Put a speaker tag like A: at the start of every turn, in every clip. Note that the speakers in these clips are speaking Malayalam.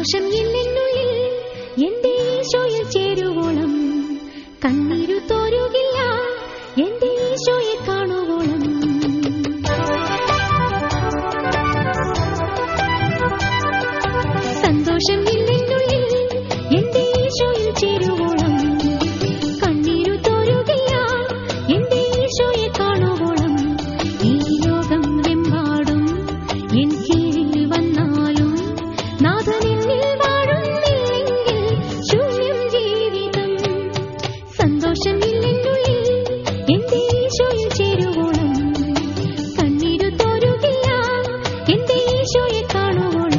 A: സന്തോഷം എന്നുള്ളിൽ എന്റെ ഈശോയിൽ ചേരുവോളം കണ്ണീരു തോരുകില്ല എന്റെ ഈശോയെ കാണുവോളം. സന്തോഷം എന്നുള്ളിൽ എന്റെ ഈശോയിൽ ചേരുവോളം കണ്ണീരു തോരുകില്ല എന്റെ ഈശോയെ കാണുവോളം. ഈ ലോകം എമ്പാടും എൻ കീഴിൽ വന്നാലും നാഥനെന്നിൽ വാഴുന്നില്ലെങ്കിൽ ശൂന്യം ജീവിതം. സന്തോഷം എന്നുള്ളിൽ എന്റെ ഈശോയിൽ ചേരുവോളം കണ്ണീരു തോരുകില്ല എന്റെ ഈശോയെ കാണുവോളം.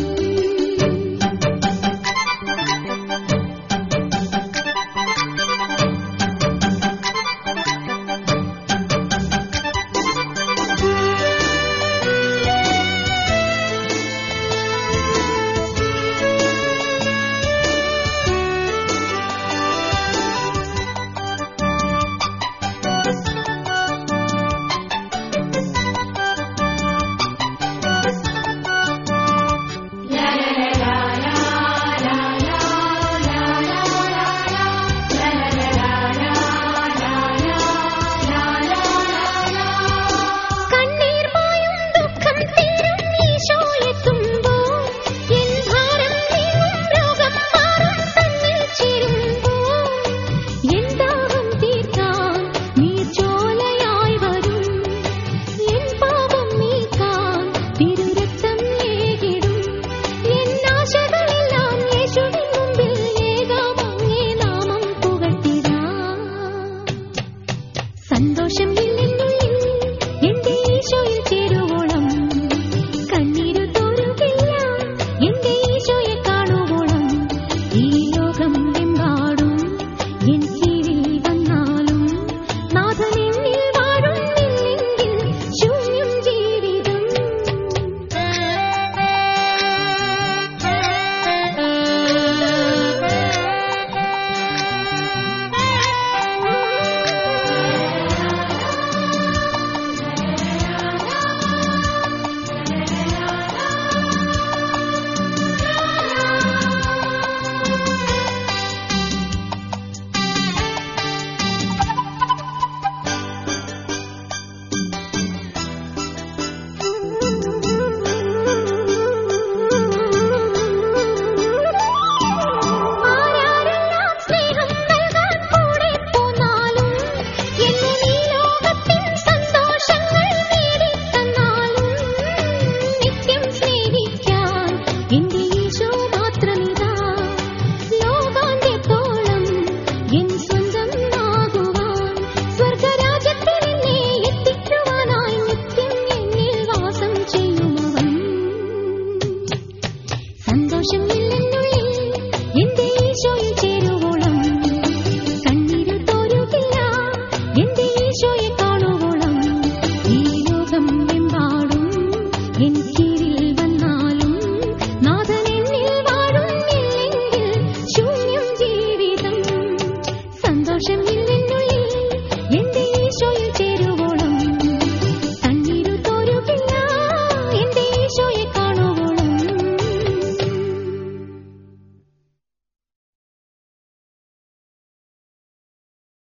A: സന്തോഷം എന്നുള്ളിൽ എന്റെ ഈശോയിൽ ചേരുവോളം കണ്ണീരു തോരുകില്ല എന്റെ ഈശോയെ കാണുവോളം. ഈ ലോകം എമ്പാടും എൻ കീഴിൽ വന്നാലും നാഥനെന്നിൽ വാഴുന്നില്ലെങ്കിൽ ശൂന്യം ജീവിതം. സന്തോഷം